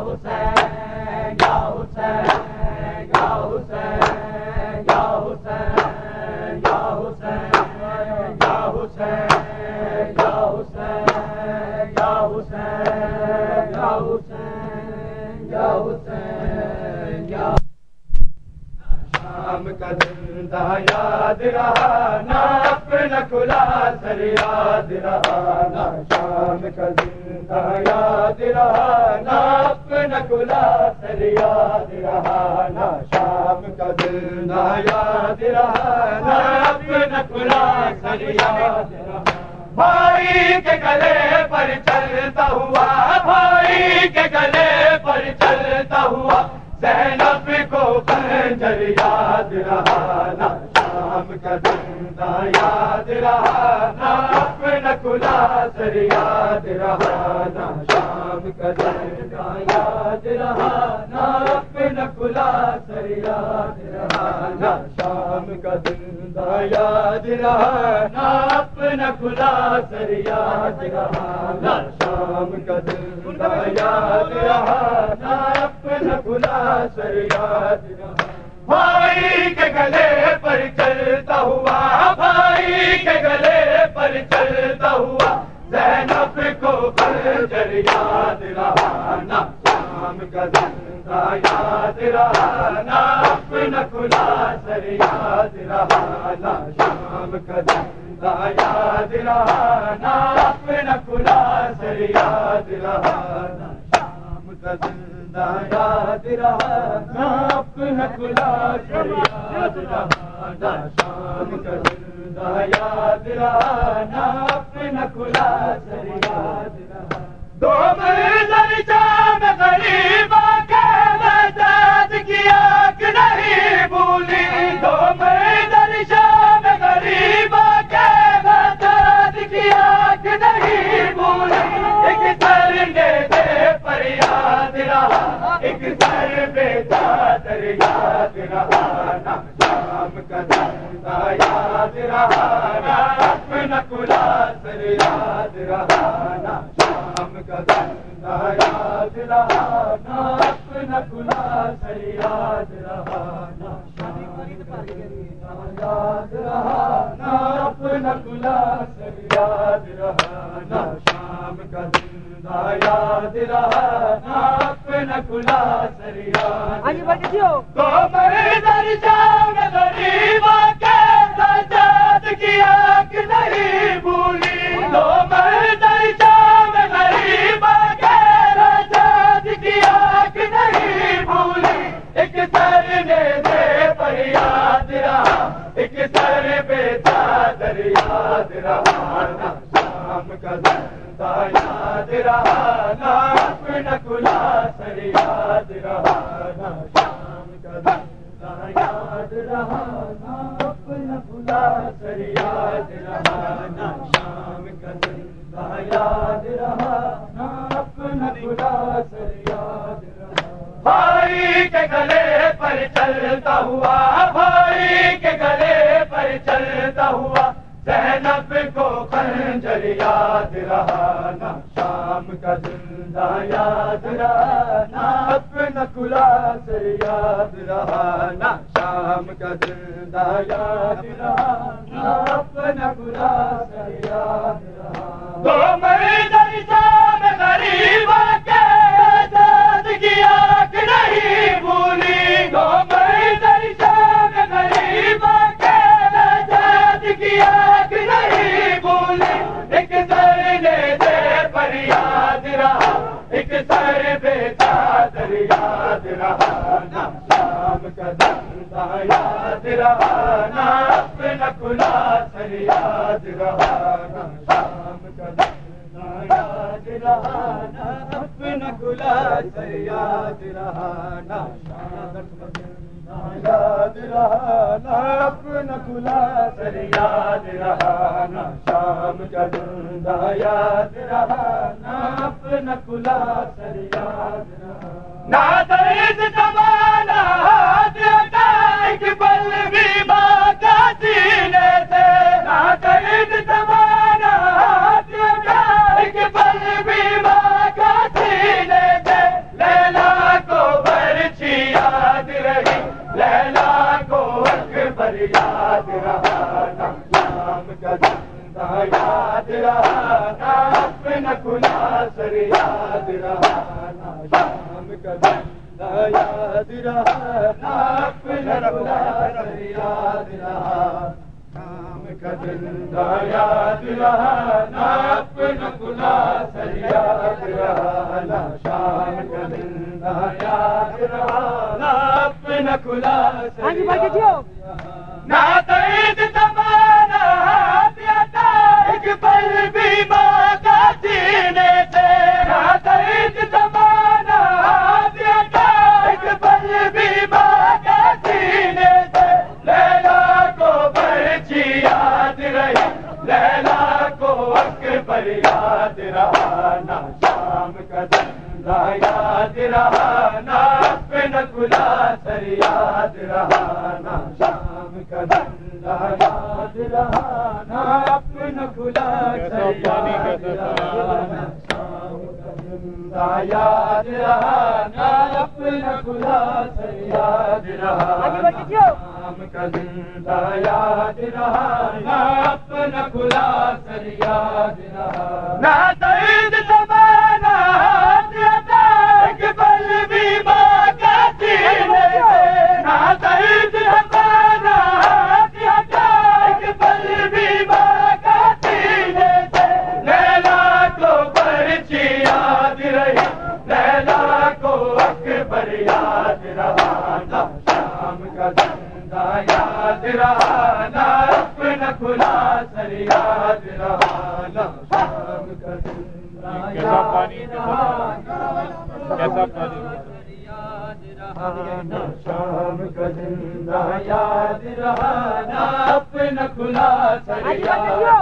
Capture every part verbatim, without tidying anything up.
حسین یا حسین یا حسین یا حسین یا حسین یا حسین یا حسین یا حسین یا حسین یا حسین یا شام کا زندہ یاد رہا نہ اپنا کھلا سر یاد رہا نہ شام کا زندہ یاد رہا نہ اپنا کھلا سر یاد رہا نہ شام کا زندہ یاد رہا نہ اپنا کھلا سر یاد رہا بھائی کے گلے پر چلتا ہوا بھائی کے گلے پر چلتا ہوا زینب کو خنجر یاد رہا نہ شام کا زندہ یاد رہا نہ اپنا کھلا سر یاد رہا نہ شام کا زندہ یاد رہا نہ اپنا کھلا سر یاد رہا نہ شام کا زندہ یاد رہا نہ اپنا کھلا سر یاد رہا نہ شام کا زندہ یاد رہا نہ اپنا کھلا سر یاد رہا بھائی کے گلے پر چلتا ہوا بھائی کے گلے پر چلتا ہوا زینب کو خنجر یاد رہا نہ شام کا زندہ یاد رہا نہ اپنا کھلا سر یاد رہا نہ شام کا زندہ یاد رہا نہ اپنا کھلا سر یاد رہا نہ شام کا زندہ یاد رہا نہ اپنا کھلا سر یاد رہا نہ شام کا زندہ یاد رہا نہ اپنا کھلا سر یاد رہا دو منظر شام غریب کے مدد کیا کہ نہیں بھولی دو منظر شام غریب کے مدد کیا کہ نہیں بھولی ایک سر نے دے پر یاد رہا ایک سر بے چادر یاد رہا نہ شام کا زندہ یاد رہا نہ اپنا کھلا سر یاد رہا نہ شام کا زندہ یاد رہا نہ اپنا کھلا سر یاد رہا نہ شام کا زندہ یاد رہا نہ اپنا کھلا سر یاد رہا نہ شام کا زندہ یاد رہا نہ اپنا کھلا سر یاد تو منظر شام غریب کے سجاد کیا کہ نہیں بھولی تو منظر شام غریب کے سجاد کیا کہ نہیں بھولی ایک سر نے دے پر یاد رہا ایک سر بے چادر یاد رہا نہ شام کا زندہ یاد رہا نہ اپنا کھلا سر یاد رہا نہ شام کا زندہ یاد رہا نہ اپنا کھلا سر یاد رہا نہ شام کا زندہ یاد رہا نہ اپنا کھلا سر یاد رہا بھائی کے گلے پر چلتا ہوا بھائی کے گلے پر چلتا ہوا زینب کو خنجر یاد رہا نہ شام کا زندہ یاد رہا نہ اپنا کھلا سر یاد رہا نہ شام کا زندہ یاد رہا نہ اپنا کھلا سر یاد رہا دو منظر شام غریب کے آزاد کیا کہ نہیں بھولی دو منظر شام غریب کے آزاد کیا کہ نہیں بھولی ایک سر نے دے پر یاد رہا ایک سر بے چادر یاد رہا نہ شام کا زندہ یاد رہا نہ اپنا کھلا سر یاد رہا نہ شام کا زندہ یاد رہا نہ اپنا کھلا سر یاد رہا نہ شام کا زندہ یاد رہا نہ اپنا کھلا سر یاد رہا نہ شام کا زندہ یاد رہا نہ اپنا کھلا سر یاد رہا نہ درد زمانہ ایک پل بھی ماں کا سینے سے نہ درد زمانہ ایک پل بھی ماں کا سینے سے لیلا یاد رہا نہ شام کا زندہ یاد رہا نہ اپنا کھلا سر یاد رہا شام کا زندہ یاد رہا نہ اپنا کھلا سر یاد رہا نہ شام کا زندہ یاد رہا نہ اپنا کھلا سر یاد رہا نہ عید زمانہ دیتا ایک پل بھی ماں کا سینے سے نہ عید زمانہ دیتا ایک پل بھی ماں کا سینے سے لیلا کو برچی یاد رہی لیلا کو اکبر یاد رہا نہ شام کا زندہ یاد رہا نہ اپنا کھلا سر یاد رہا نہ شام کا زندہ یاد رہا نہ اپنا کھلا سر یاد رہا نہ شام کا زندہ یاد رہا نہ اپنا کھلا سر یاد رہا شام کا زندہ یاد رہا نہ اپنا کھلا سر یاد رہا نہ عید زمانہ دیتا ایک پل بھی ماں کا سینے سے نہ عید زمانہ دیتا ایک پل بھی ماں کا سینے سے لیلا کو برچی یاد رہی لیلا کو اکبر یاد رہا نہ شام کا زندہ یاد رہا نہ اپنا کھلا سر یاد رہا نہ شام کا زندہ یاد رہا نہ شام کا زندہ یاد رہا نہ اپنا کھلا سر یاد رہا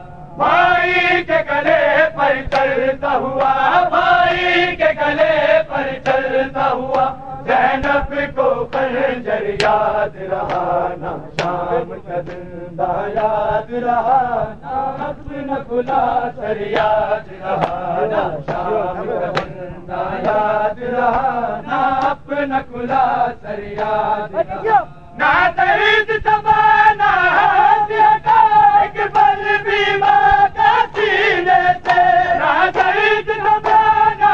بھائی کے گلے پر چلتا ہوا بھائی کے گلے پر چلتا ہوا زینب کو خنجر یاد رہا نہ شام کا زندہ یاد رہا نہ اپنا کھلا سر یاد رہا نہ شام کا زندہ یاد رہا نہ اپنا کھلا سر یاد رہا نہ عید زمانہ دیتا ایک پل بھی ماں کا سینے سے نہ عید زمانہ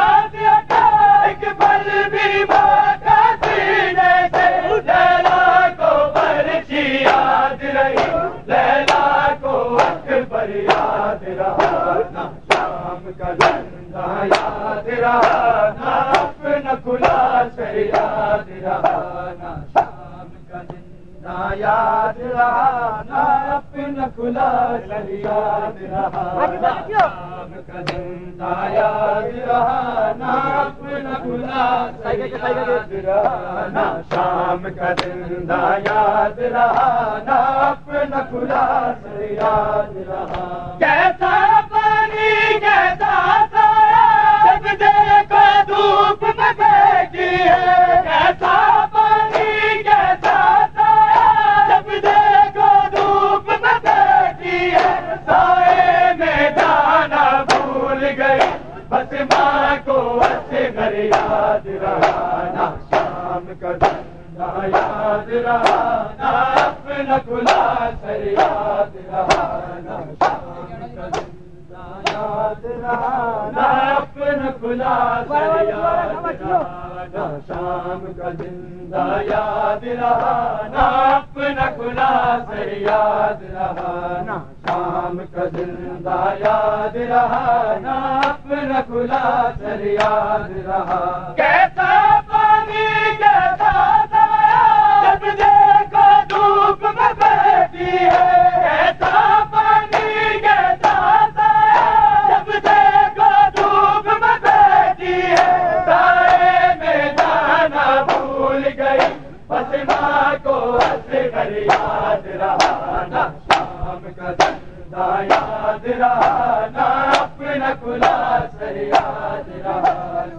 دیتا ایک پل بھی ماں کا سینے سے لیلا کو برچی یاد رہی لیلا کو اکبر یاد رہا نہ شام کا زندہ یاد رہا نہ اپنا کھلا سر یاد رہا نہ شام کا زندہ یاد رہا نہ اپنا کھلا سر یاد رہا نہ شام کا زندہ یاد رہا نہ اپنا کھلا سر یاد رہا نہ شام کا زندہ یاد رہا نہ اپنا کھلا سر یاد رہا کیسا پانی کیسا سایہ جب دیکھو دھوپ میں بیٹھی ہے کیسا پانی کیسا سایہ جب دیکھو دھوپ میں بیٹھی ہے سائے میں جانا بھول گئی بس ماں کو اصغر یاد رہا نہ شام کا زندہ یاد رہا نہ اپنا کھلا سر یاد رہا نہ شام کا زندہ یاد رہا نہ اپنا کھلا سر یاد رہا نہ شام کا زندہ یاد رہا نہ اپنا کھلا سر یاد رہا نہ شام کا زندہ یاد رہا نہ اپنا کھلا سر یاد رہا کیسا پانی کیسا سایہ جب دیکھو دھوپ میں بیٹھی ہے کیسا پانی کیسا سایہ جب دیکھو دھوپ میں بیٹھی ہے سائے میں جانا بھول گئی بس ماں کو اصغر یاد رہا نہ شام کا زندہ یاد رہا نہ اپنا کھلا سر یاد رہا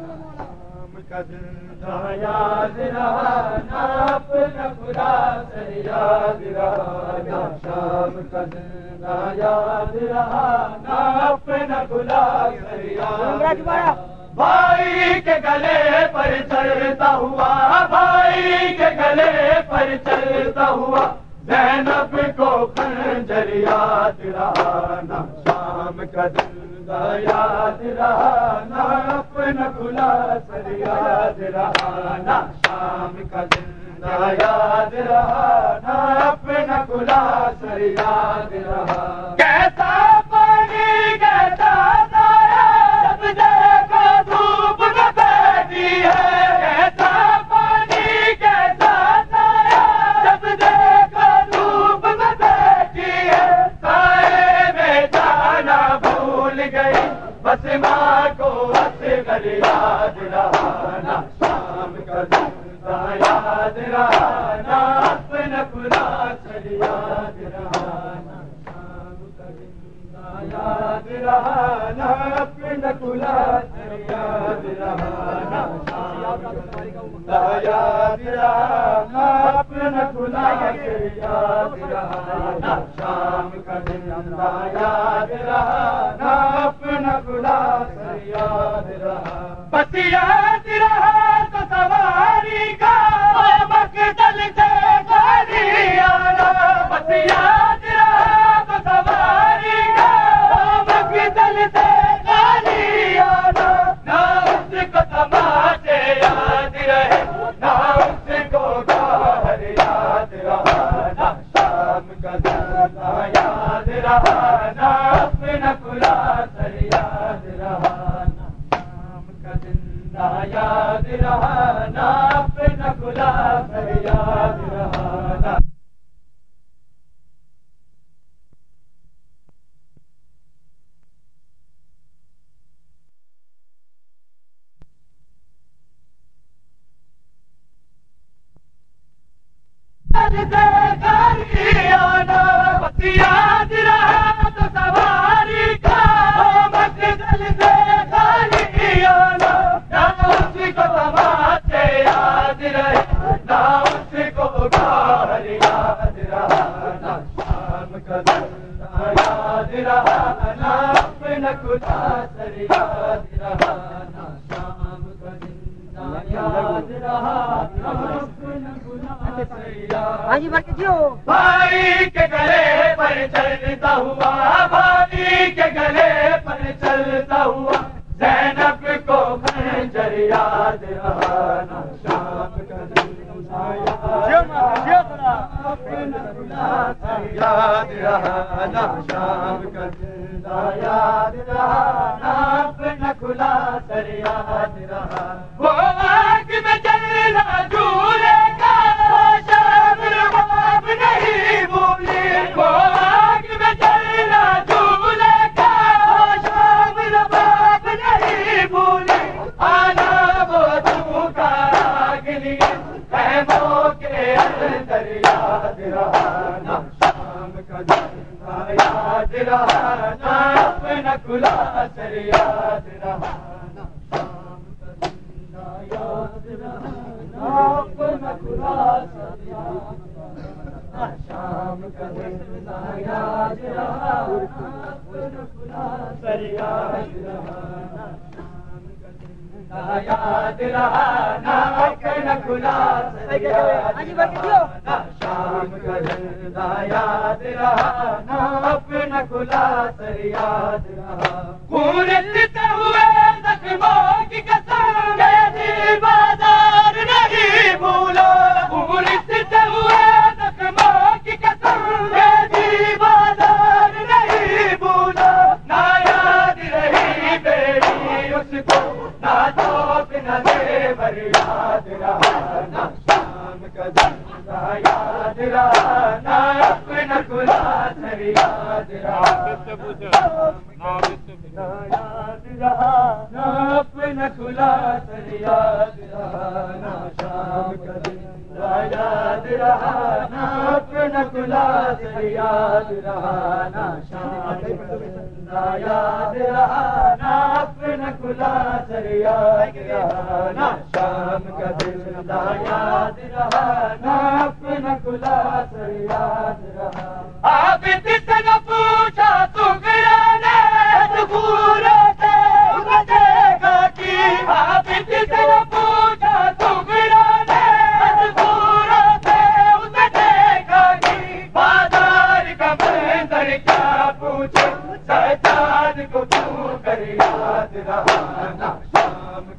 شام کا زندہ یاد رہا نہ اپنا کھلا سر یاد رہا نہ شام کا زندہ یاد رہا نہ اپنا کھلا سر یاد رہا بھائی کے گلے پر چلتا ہوا بھائی کے گلے پر چلتا ہوا زینب کو خنجر یاد رہا نہ شام کا دل زندہ یاد رہا نہ اپنا کھلا سر یاد رہا نہ شام کا زندہ یاد رہا نہ اپنا کھلا سر یاد رہا کیسا پانی کیسا سایہ جب دیکھو دھوپ میں بیٹھی ہے کیسا پانی کیسا سایہ جب دیکھو دھوپ میں بیٹھی ہے سائے میں جانا بھول گئی بس ماں کو اصغر یاد رہا نہ شام کا زندہ یاد رہا نہ اپنا کھلا سر یاد رہا نہ شام کا زندہ یاد رہا نہ اپنا کھلا سر یاد رہا نہ شام کا زندہ یاد رہا نہ اپنا کھلا سر یاد رہا نہ شام کا زندہ یاد رہا نہ اپنا کھلا سر یاد رہا بس یاد رہا تو سواری کا مقتل سے گاڑی آنا بس یاد رہا تو سواری کا مقتل سے گاڑی آنا نہ اس کو تماشے یاد رہے نہ اس کو گھر یاد رہا نہ شام کا زندہ یاد رہا نہ اپنا کھلا سر یاد رہا نہ شام کا زندہ یاد رہا نہ اپنا کھلا سر یاد رہا نہ یاد رہا تو سواری کا مقتل سے گاڑی آنا نہ اس کو تماشے یاد رہے نہ اس کو گھر یاد رہا نہ شام کا زندہ یاد رہا نہ اپنا کھلا سر یاد رہا نہ شام کا زندہ یاد رہا نہ اپنا کھلا سر یاد بھائی کے گلے پر چلتا ہوا بھائی کے گلے پر چلتا ہوا زینب کو خنجر یاد رہا نہ شام کا زندہ یاد رہا نہ شام کا زندہ یاد رہا نہ اپنا کھلا سر یاد رہا وہ آگ میں جلنا جھولے کا شام رباب نہیں بھولی وہ آگ میں جلنا جھولے کا شام رباب نہیں بھولی آنا وہ تو کا راگ لیے خیموں کے اندر یاد رہا نہ شام کا زندہ یاد رہا نہ اپنا کھلا سر یاد رہا نہ شام کا زندہ یاد رہا نہ اپنا کھلا سر یاد رہا نہ شام کا زندہ یاد رہا نہ اپنا کھلا سر یاد رہا نہ شام کا زندہ یاد رہا نہ اپنا کھلا سر یاد رہا نہ شام کا زندہ یاد رہا نہ اپنا کھلا سر یاد رہا خون ستے ہوئے زخموں کی قسم یہ بازار نہیں بھولا خون ستے ہوئے زخموں کی قسم یہ بازار نہیں بھولا نہ یاد رہی بیٹی اس کو نہ دوست نہ زیور یاد رہا نہ شام کا زندہ یاد رہا نہ اپنا کھلا سر یاد رہا یاد رہا نہ اپنا کھلا سر یاد رہا نہ شام کا زندہ یاد رہا نہ اپنا کھلا سر یاد رہا نہ شام کا زندہ یاد رہا نہ اپنا کھلا سر یاد رہا نہ شام کا زندہ یاد رہا نہ اپنا کھلا سر یاد رہا آپ سے نہ پوچھا سگرا نے دھورے سے انہیں دیکھا کہ آپ سے نہ پوچھا سگرا نے دھورے سے انہیں دیکھا کہ بازار کا منظر کیا پوچھے سجاد کو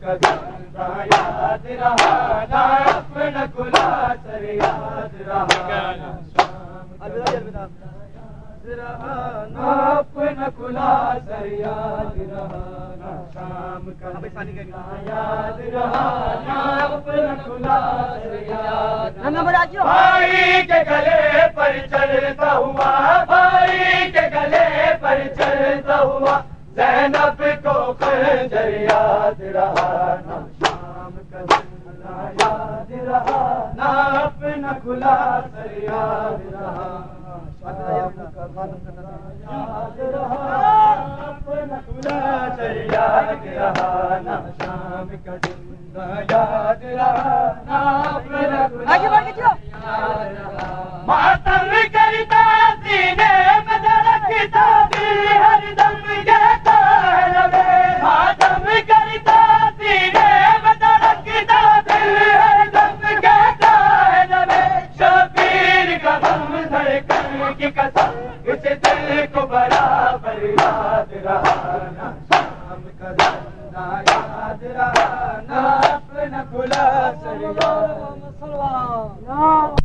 کا زندہ یاد رہا نہ اپنا کھلا سر یاد رہا نہ اپنا کھلا سر یاد رہا نہ شام کا یاد رہا نہ اپنا کھلا سر یاد رہا بھائی کے گلے پر چلتا ہوا بھائی کے گلے پر چلتا ہوا زینب کو خنجر یاد رہا نہ شام کا زندہ یاد رہا نہ اپنا کھلا سر یاد رہا یاد رہا اپنا کھلا سر یاد رہا نہ شام کا زندہ یاد رہا نہ اپنا کھلا یاد رہا ماتم کرتا سینے میں دھڑکتا دل ہر دم کہتا ہے لبے ماتم کرتا سینے میں دھڑکتا دل ہر دم کہتا ہے لبے شبیر کا غم دھڑکن کی قسم اس دل کو برابر یاد رہا نہ شام کا زندہ یاد رہا نہ اپنا کھلا سر یاد